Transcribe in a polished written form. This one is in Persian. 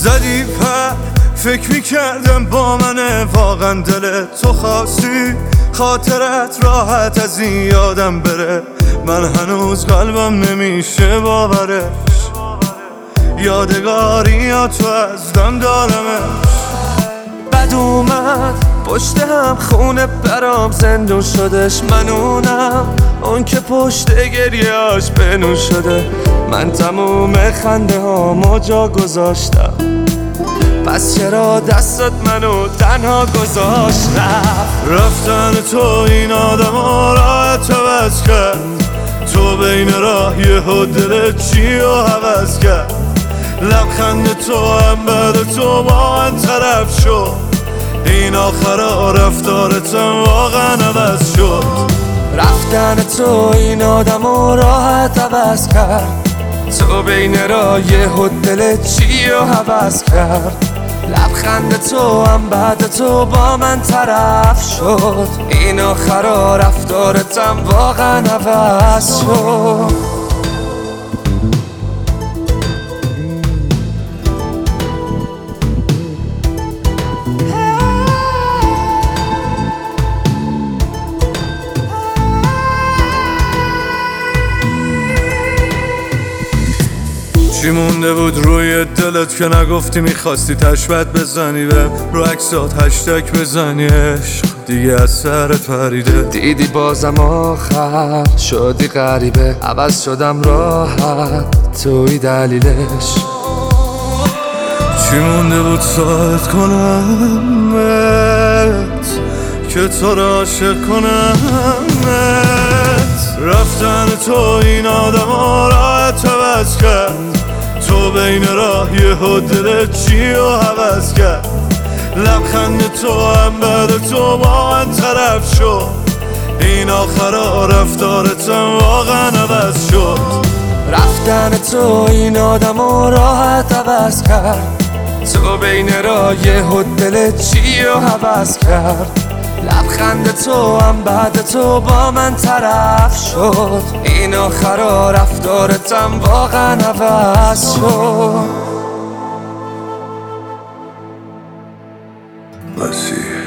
زدی پر فکر میکردم با منه واقعا دل تو خواستی خاطرت راحت از این یادم بره من هنوز قلبم نمیشه باورش یادگاری یا تو از دم دارمش بد اومد پشت هم خونه برام زندون شدش من اونم اون که پشت گریهاش بنون شده من تموم خنده هامو جا گذاشتم پس چرا دستت منو تنها گذاشت رفتن تو این آدم ها راحت عوض کرد تو بین راه یهو دلت چی رو عوض کرد لبخند تو هم بعد تو با من طرف شد این آخرا رفتارتم واقعا عوض شد رفتن تو این آدم ها راحت عوض کرد تو بین راه یهو دلت چی رو عوض کرد لبخند تو هم بعد تو با من طرف شد این آخرا رفتارتم واقعا عوض شد چی مونده بود روی دلت که نگفتی میخواستی تشبت بزنی و رو عکسات هشتگ بزنی عشق دیگه از سرت پریده دیدی بازم آخر شدی غریبه عوض شدم راحت توی دلیلش چی مونده بود ساعت کنمت که تو را عاشق کنمت رفتن تو این آدم ها راحت عوض کرد تو بین راه یهو دلت چی رو عوض کرد لبخند تو هم بعد تو با من طرف شد این آخرا رفتارتم واقعا عوض شد رفتن تو این آدم ها راحت عوض کرد تو بین راه یهو دلت چی رو عوض کرد لبخند تو هم بعد تو با من طرف شد این آخرا رفتارتم واقعا عوض شد مسیح